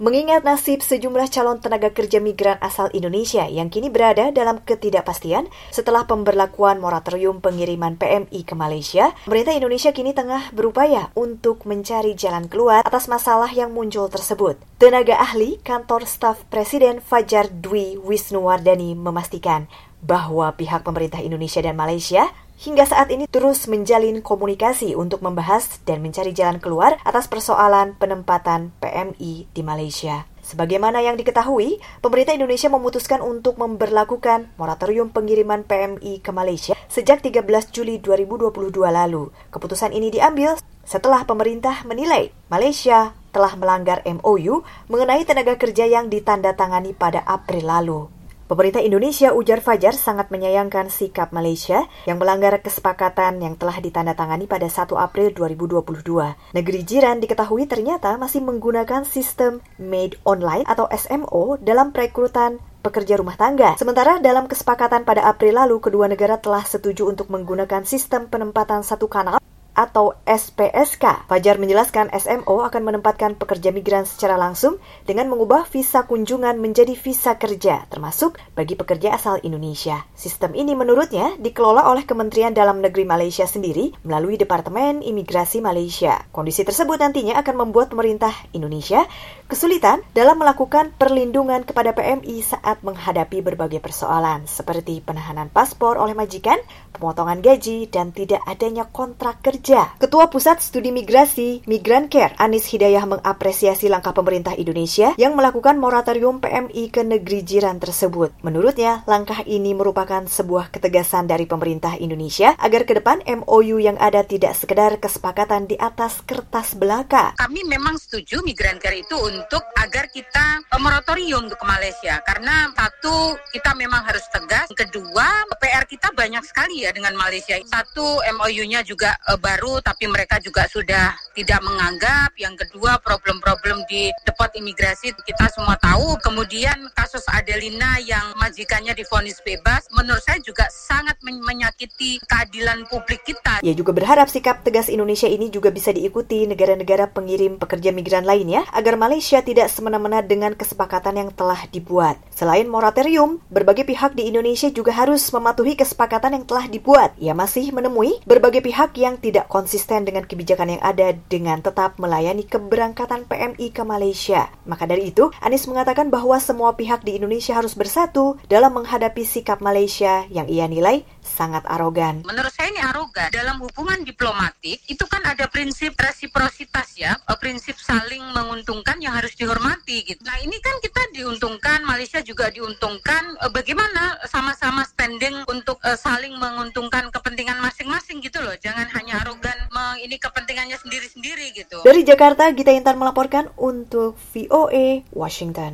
Mengingat nasib sejumlah calon tenaga kerja migran asal Indonesia yang kini berada dalam ketidakpastian setelah pemberlakuan moratorium pengiriman PMI ke Malaysia, pemerintah Indonesia kini tengah berupaya untuk mencari jalan keluar atas masalah yang muncul tersebut. Tenaga ahli kantor staf Presiden Fajar Dwi Wisnuwardani memastikan bahwa pihak pemerintah Indonesia dan Malaysia hingga saat ini terus menjalin komunikasi untuk membahas dan mencari jalan keluar atas persoalan penempatan PMI di Malaysia. Sebagaimana yang diketahui, pemerintah Indonesia memutuskan untuk memberlakukan moratorium pengiriman PMI ke Malaysia sejak 13 Juli 2022 lalu. Keputusan ini diambil setelah pemerintah menilai Malaysia telah melanggar MOU mengenai tenaga kerja yang ditandatangani pada April lalu. Pemerintah Indonesia, ujar Fajar, sangat menyayangkan sikap Malaysia yang melanggar kesepakatan yang telah ditandatangani pada 1 April 2022. Negeri jiran diketahui ternyata masih menggunakan sistem Made Online atau SMO dalam perekrutan pekerja rumah tangga. Sementara dalam kesepakatan pada April lalu, kedua negara telah setuju untuk menggunakan sistem penempatan satu kanal atau SPSK. Fajar menjelaskan SMO akan menempatkan pekerja migran secara langsung dengan mengubah visa kunjungan menjadi visa kerja, termasuk bagi pekerja asal Indonesia. Sistem ini menurutnya dikelola oleh Kementerian Dalam Negeri Malaysia sendiri melalui Departemen Imigrasi Malaysia. Kondisi tersebut nantinya akan membuat pemerintah Indonesia kesulitan dalam melakukan perlindungan kepada PMI saat menghadapi berbagai persoalan seperti penahanan paspor oleh majikan, pemotongan gaji, dan tidak adanya kontrak kerja. Ketua Pusat Studi Migrasi Migran Care, Anis Hidayah, mengapresiasi langkah pemerintah Indonesia yang melakukan moratorium PMI ke negeri jiran tersebut. Menurutnya, langkah ini merupakan sebuah ketegasan dari pemerintah Indonesia agar ke depan MOU yang ada tidak sekedar kesepakatan di atas kertas belaka. Kami memang setuju Migran Care itu untuk agar kita moratorium untuk ke Malaysia. Karena satu, kita memang harus tegas. Kedua, PR kita banyak sekali ya dengan Malaysia. Satu, MOU-nya juga baru, tapi mereka juga sudah tidak menganggap. Yang kedua, problem-problem di depot imigrasi kita semua tahu. Kemudian kasus Adelina yang majikannya divonis bebas, menurut saya juga sangat menyakiti keadilan publik kita. Ia juga berharap sikap tegas Indonesia ini juga bisa diikuti negara-negara pengirim pekerja migran lainnya agar Malaysia tidak semena-mena dengan kesepakatan yang telah dibuat. Selain moratorium, berbagai pihak di Indonesia juga harus mematuhi kesepakatan yang telah dibuat. Ia masih menemui berbagai pihak yang tidak konsisten dengan kebijakan yang ada dengan tetap melayani keberangkatan PMI ke Malaysia. Maka dari itu, Anis mengatakan bahwa semua pihak di Indonesia harus bersatu dalam menghadapi sikap Malaysia yang ia nilai sangat arogan. Menurut saya ini arogan. Dalam hubungan diplomatik, itu kan ada prinsip resiprositas ya, prinsip saling menguntungkan yang harus dihormati gitu. Nah ini kan kita diuntungkan, Malaysia juga diuntungkan, bagaimana sama-sama standing untuk saling menguntungkan kepentingan masing-masing gitu loh. Jangan hanya arogan ini kepentingannya sendiri-sendiri gitu. Dari Jakarta, Gita Intan melaporkan untuk VOA Washington.